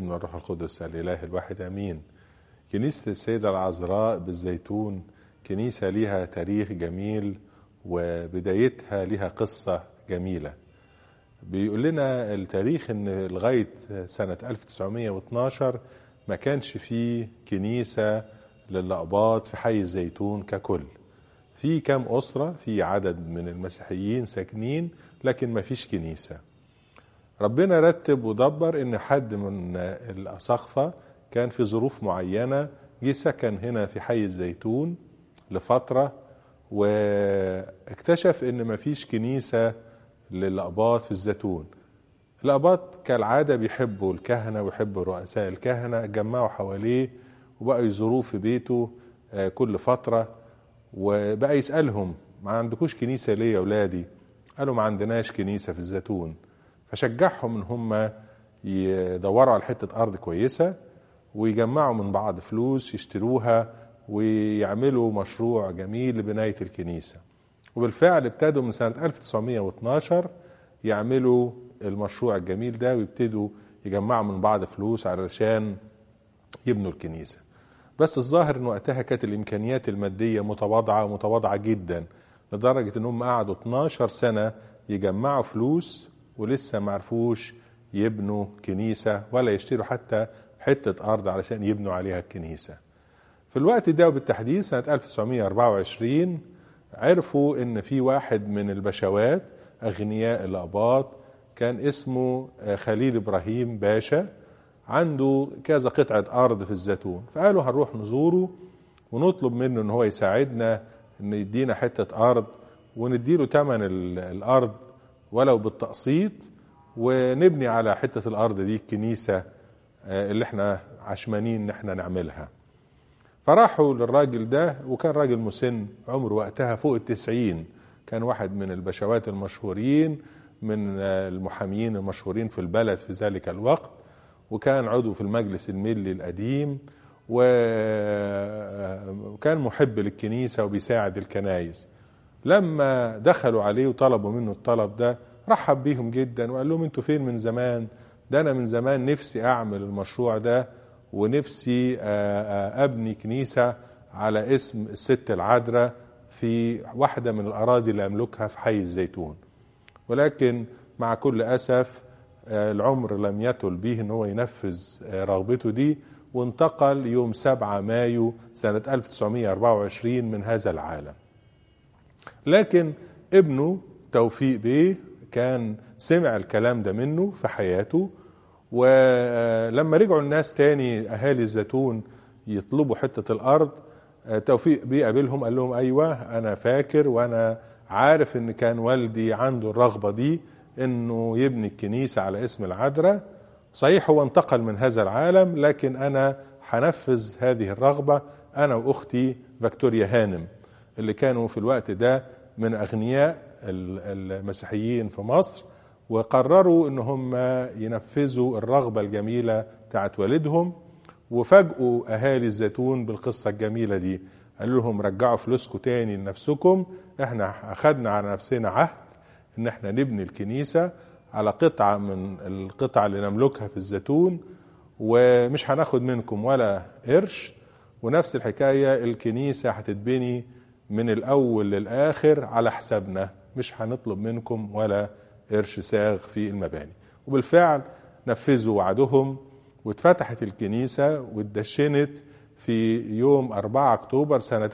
والابن والروح القدس الإله الواحد أمين. كنيسة السيدة العذراء بالزيتون كنيسة لها تاريخ جميل، وبدايتها لها قصة جميلة. بيقول لنا التاريخ ان لغاية سنة 1912 ما كانش فيه كنيسة للأقباط في حي الزيتون ككل. في كام أسرة، في عدد من المسيحيين ساكنين، لكن ما فيش كنيسة. ربنا رتب ودبر ان حد من الأساقفة كان في ظروف معينة جه سكن هنا في حي الزيتون لفترة، واكتشف ان ما فيش كنيسة للأقباط في الزيتون. الأقباط كالعادة بيحبوا الكهنة ويحبوا رؤساء الكهنة، جمعوا حواليه وبقوا يزوروه في بيته كل فترة، وبقى يسألهم ما عندكوش كنيسة ليه يا ولادي؟ قالوا ما عندناش كنيسة في الزيتون. فشجعهم ان هم يدوروا على حتة أرض كويسة ويجمعوا من بعض فلوس يشتروها ويعملوا مشروع جميل لبناية الكنيسة. وبالفعل ابتدوا من سنة 1912 يعملوا المشروع الجميل ده، ويبتدوا يجمعوا من بعض فلوس علشان يبنوا الكنيسة. بس الظاهر ان وقتها كانت الامكانيات المادية متواضعة جدا، لدرجة انهم قعدوا 12 سنة يجمعوا فلوس ولسه ما عرفوش يبنوا كنيسة ولا يشتروا حتى حتة أرض علشان يبنوا عليها الكنيسة. في الوقت ده وبالتحديد سنة 1924 عرفوا ان في واحد من البشوات أغنياء الأقباط كان اسمه خليل إبراهيم باشا، عنده كذا قطعة أرض في الزيتون. فقالوا هنروح نزوره ونطلب منه ان هو يساعدنا ان يدينا حتة أرض ونديله تمن الأرض ولو بالتقسيط، ونبني على حتة الأرض دي الكنيسة اللي احنا عشمانين ان احنا نعملها. فراحوا للراجل ده، وكان راجل مسن عمره وقتها فوق 90، كان واحد من البشوات المشهورين، من المحامين المشهورين في البلد في ذلك الوقت، وكان عضو في المجلس الملي القديم، وكان محب للكنيسة وبيساعد الكنايس. لما دخلوا عليه وطلبوا منه الطلب ده رحب بيهم جدا وقال لهم انتوا فين من زمان؟ ده انا من زمان نفسي اعمل المشروع ده، ونفسي ابني كنيسة على اسم الست العذراء في واحدة من الأراضي اللي أملكها في حي الزيتون. ولكن مع كل أسف العمر لم يطل به ان هو ينفذ رغبته دي، وانتقل يوم 7 مايو سنة 1924 من هذا العالم. لكن ابنه توفيق بيه كان سمع الكلام ده منه في حياته، ولما رجعوا الناس تاني أهالي الزيتون يطلبوا حتة الأرض، توفيق بيه قابلهم قال لهم أيوة أنا فاكر وأنا عارف إن كان والدي عنده الرغبة دي إنه يبني الكنيسة على اسم العذراء. صحيح هو انتقل من هذا العالم، لكن أنا هنفذ هذه الرغبة أنا وأختي فيكتوريا هانم اللي كانوا في الوقت ده من أغنياء المسيحيين في مصر، وقرروا ان هم ينفذوا الرغبة الجميلة بتاعت والدهم. وفاجئوا اهالي الزيتون بالقصة الجميلة دي، قالوا لهم رجعوا فلوسكم تاني لنفسكم، احنا اخدنا على نفسنا عهد ان احنا نبني الكنيسة على قطعة من القطع اللي نملكها في الزيتون، ومش هناخد منكم ولا قرش، ونفس الحكاية الكنيسة هتتبني من الاول للاخر على حسابنا، مش هنطلب منكم ولا قرش ساغ في المباني. وبالفعل نفذوا وعدهم، واتفتحت الكنيسة واتدشنت في يوم 4 أكتوبر سنة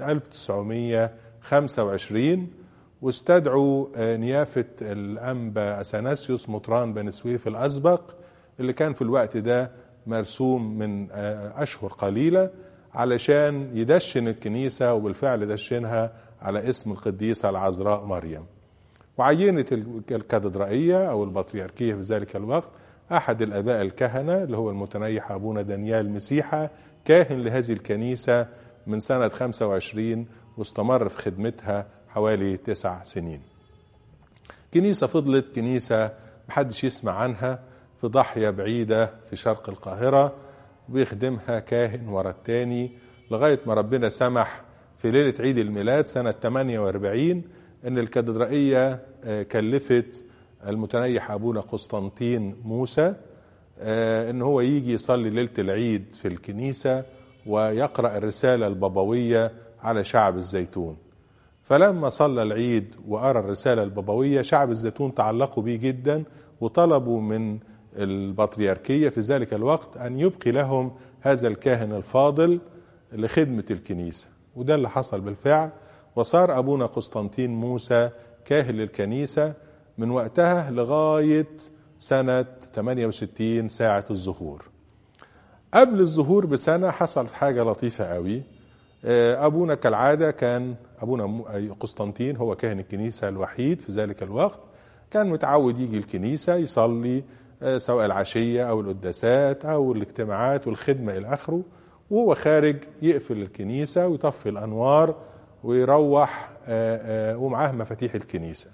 1925، واستدعوا نيافة الأنبا أثناسيوس مطران بني سويف الأسبق اللي كان في الوقت ده مرسوم من أشهر قليلة علشان يدشن الكنيسة، وبالفعل دشنها على اسم القديسة العذراء مريم. وعينت الكاتدرائية أو البطريركية في ذلك الوقت أحد الآباء الكهنة اللي هو المتنيح أبونا دانيال مسيحة كاهن لهذه الكنيسة من سنة 25، واستمر في خدمتها حوالي 9 سنين. كنيسة فضلت كنيسة محدش يسمع عنها في ضاحية بعيدة في شرق القاهرة، بيخدمها كاهن ورا التاني لغاية ما ربنا سمح في ليلة عيد الميلاد سنة 48 ان الكاتدرائية كلفت المتنيح ابونا قسطنطين موسى ان هو يجي يصلي ليلة العيد في الكنيسة ويقرأ الرسالة البابوية على شعب الزيتون. فلما صلى العيد وقرأ الرسالة البابوية شعب الزيتون تعلقوا به جدا وطلبوا من البطريركية في ذلك الوقت أن يبقي لهم هذا الكاهن الفاضل لخدمة الكنيسة، وده اللي حصل بالفعل. وصار أبونا قسطنطين موسى كاهن للكنيسة من وقتها لغاية سنة 68 ساعة الظهور. قبل الظهور بسنة حصلت حاجة لطيفة قوي. أبونا كالعادة كان أبونا قسطنطين هو كاهن الكنيسة الوحيد في ذلك الوقت، كان متعود يجي الكنيسة يصلي سواء العشية أو القداسات أو الاجتماعات والخدمة إلى آخره، وهو خارج يقفل الكنيسة ويطفي الأنوار ويروح ومعاه مفاتيح الكنيسة.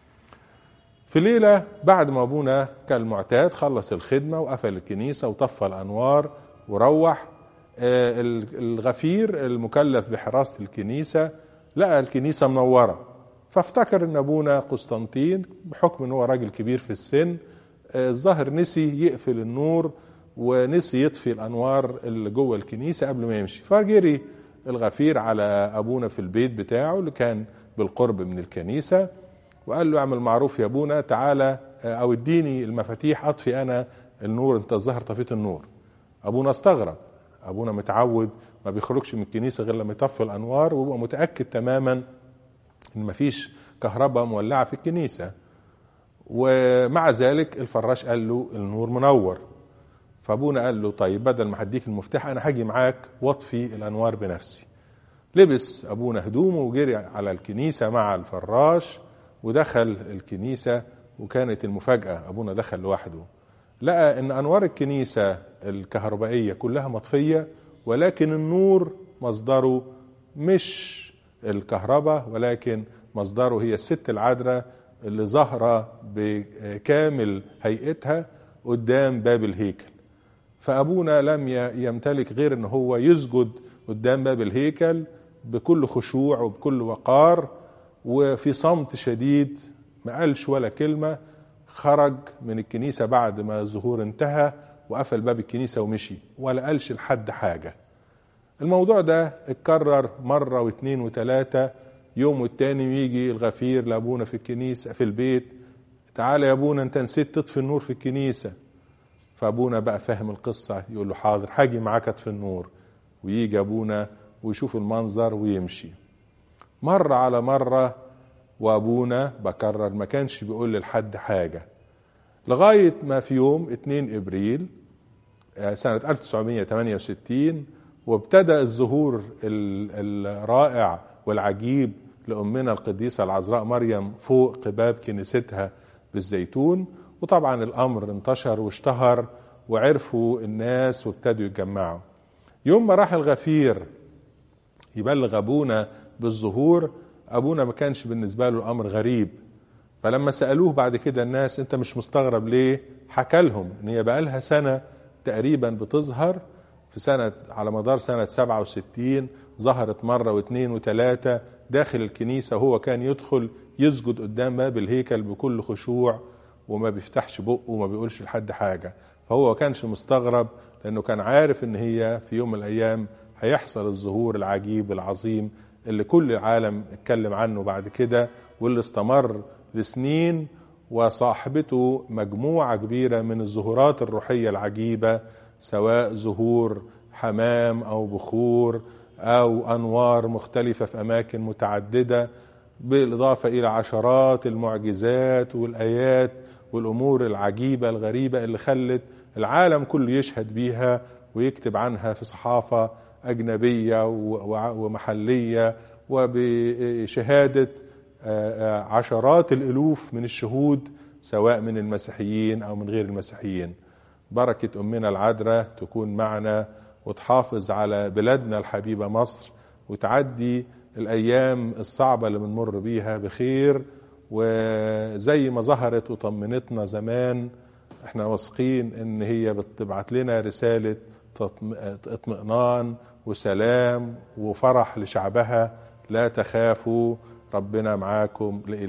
في ليلة بعد ما أبونا كالمعتاد خلص الخدمة وقفل الكنيسة وطفى الأنوار وروح، الغفير المكلف بحراسة الكنيسة لقى الكنيسة منورة، فافتكر ان ابونا قسطنطين بحكم ان هو راجل كبير في السن الظاهر نسي يقفل النور ونسي يطفي الانوار اللي جوه الكنيسة قبل ما يمشي. فجري الغفير على ابونا في البيت بتاعه اللي كان بالقرب من الكنيسة وقال له اعمل معروف يا ابونا، تعالى او اديني المفاتيح اطفي انا النور، انت الظاهر طفيت النور. ابونا استغرب، ابونا متعود ما بيخرجش من الكنيسة غير لما يطفي الانوار ويبقى متأكد تماما ان مفيش كهرباء مولعة في الكنيسة، ومع ذلك الفراش قال له النور منور. فابونا قال له طيب بدل ما هديك المفتاح انا هاجي معاك واطفي الانوار بنفسي. لبس ابونا هدومه وجري على الكنيسة مع الفراش ودخل الكنيسة، وكانت المفاجأة ابونا دخل لوحده لقى ان انوار الكنيسة الكهربائية كلها مطفية، ولكن النور مصدره مش الكهرباء ولكن مصدره هي الست العذراء اللي ظاهرة بكامل هيئتها قدام باب الهيكل. فأبونا لم يمتلك غير ان هو يسجد قدام باب الهيكل بكل خشوع وبكل وقار وفي صمت شديد، ما قالش ولا كلمة. خرج من الكنيسة بعد ما الظهور انتهى وقفل باب الكنيسة ومشي ولا قالش لحد حاجة. الموضوع ده اتكرر مرة واثنين وثلاثة، يوم والتاني يجي الغفير لابونا في الكنيسة في البيت، تعالى يا ابونا انت نسيت تطفي النور في الكنيسة. فابونا بقى فاهم القصة، يقول له حاضر هاجي معاك اطفي النور، ويجي ابونا ويشوف المنظر ويمشي. مرة على مرة وابونا بكرر ما كانش بيقول لحد حاجة، لغاية ما في يوم 2 ابريل سنة 1968 وابتدى الظهور الرائع والعجيب لأمنا القديسة العذراء مريم فوق قباب كنيستها بالزيتون. وطبعا الأمر انتشر واشتهر وعرفوا الناس وابتدوا يتجمعوا. يوم ما راح الغفير يبلغ أبونا بالظهور، أبونا ما كانش بالنسبة له الأمر غريب، فلما سألوه بعد كده الناس انت مش مستغرب ليه، حكى لهم ان هي بقالها سنة تقريبا بتظهر، في سنة على مدار سنة 67 ظهرت مرة واثنين وثلاثة داخل الكنيسة، وهو كان يدخل يسجد قدام باب الهيكل بكل خشوع وما بيفتحش بقه وما بيقولش لحد حاجة. فهو كانش مستغرب لأنه كان عارف ان هي في يوم من الأيام هيحصل الظهور العجيب العظيم اللي كل العالم اتكلم عنه بعد كده واللي استمر لسنين، وصاحبته مجموعة كبيرة من الظهورات الروحية العجيبة، سواء ظهور حمام أو بخور أو أنوار مختلفة في أماكن متعددة، بالإضافة إلى عشرات المعجزات والآيات والأمور العجيبة الغريبة اللي خلت العالم كله يشهد بيها ويكتب عنها في صحافة أجنبية ومحلية وبشهادة عشرات الألوف من الشهود سواء من المسيحيين أو من غير المسيحيين. بركة أمنا العذراء تكون معنا وتحافظ على بلادنا الحبيبة مصر، وتعدي الأيام الصعبة اللي بنمر بيها بخير، وزي ما ظهرت وطمنتنا زمان احنا واثقين ان هي بتبعت لنا رسالة اطمئنان وسلام وفرح لشعبها. لا تخافوا، ربنا معاكم.